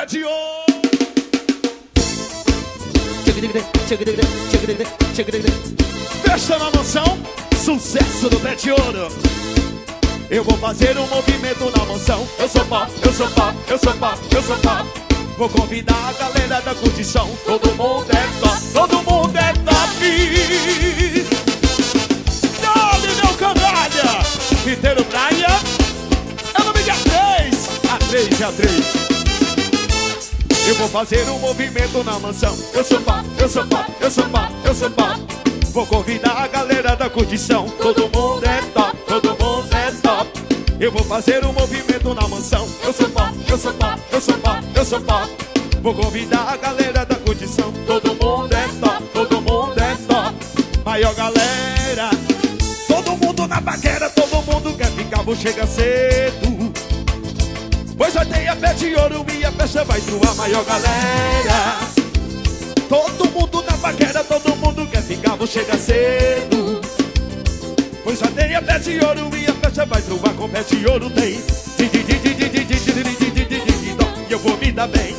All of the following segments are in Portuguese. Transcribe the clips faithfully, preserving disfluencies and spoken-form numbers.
de ouro. Festa na mansão, sucesso do pé de ouro. Eu vou fazer um movimento na mansão. Eu sou pop, eu sou pop, eu sou pop, eu sou pop. Vou convidar a galera da curtição. Todo mundo é top, todo mundo é top. Dale, meu canalha. Inteiro praia. É o nome de A três. A três é A três. Eu vou fazer um movimento na mansão. Eu sou pop, eu sou pop, eu sou pop, eu sou pop. Vou convidar a galera da curtição. Todo mundo é top, todo mundo é top. Eu vou fazer um movimento na mansão. Eu sou pop, eu sou pop, eu sou pop, eu sou pop. Vou convidar a galera da curtição. Todo mundo é top, todo mundo é top. Maior galera. Todo mundo na paquera, todo mundo quer ficar, vou chegar cedo. Pois já tem a pé de ouro e a festa vai zoar, maior galera. Todo mundo na paquera, todo mundo quer ficar, vou chegar cedo. Pois já tem a pé de ouro e a festa vai zoar, com pé de ouro tem. E eu vou me dar bem.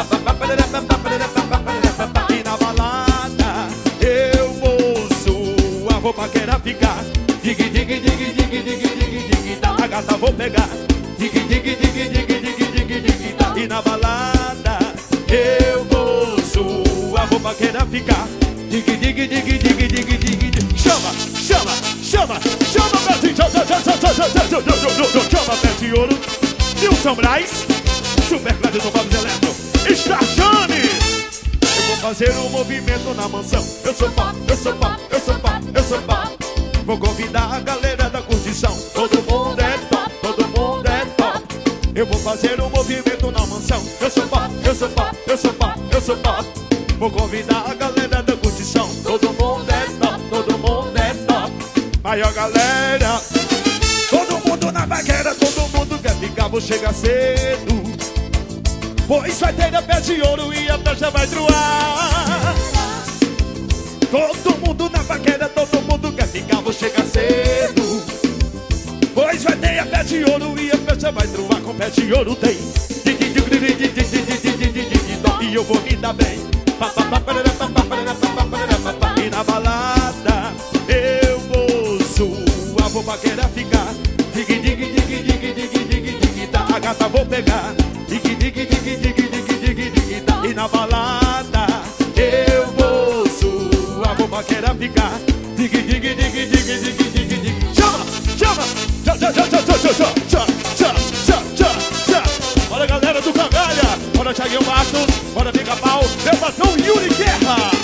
E na balada eu vou zoar, vou paquera ficar. Dig, dig, dig, dig, dig, dig, dig, dig, a gata vou pegar. Dig, dig, dig, dig, dig, dig, dig, e na balada eu vou zoar, vou paquera ficar. Dig, dig, dig, dig, dig, dig, dig. Chama, chama, chama, chama, Pé chama, Pé de Ouro. Nilson Braz, Super Cláudio do Bob Eletro, Starjane. Eu vou fazer um movimento na mansão. Eu sou pop, eu sou pop, eu sou pop, eu sou pop. Vou convidar a galera da curtição. Todo mundo é top, todo mundo é top. Eu vou fazer um movimento na mansão. Eu sou pop, eu sou pop, eu sou pop, eu sou pop. Vou convidar a galera da curtição. Todo mundo é top, todo mundo é top. Maior galera. Todo mundo na bagueira, todo mundo quer ficar, vou chegar cedo. Pois vai ter a pé de ouro e a festa vai truar. Todo mundo na bagueira, todo mundo quer ficar, vou chegar cedo. Pois vai ter a pé de ouro e a festa vai truar, com pé de ouro tem. E eu vou me dar bem. E na balada eu vou zoar, vou paquera ficar. Dig, dig, dig, dig, dig, dig, dig, a gata vou pegar. Dig, dig, dig, dig, dig, dig, dig, e na balada eu vou zoar, vou paquera ficar. Dig, dig, dig, dig, dig, dig, dig. Chama, chama, chama, chama, chama, chama, chama, chama. Bora galera do Cangalha, bora Thiaguinho Bastos, bora Pica-Pau, meu patrão Yuri Guerra.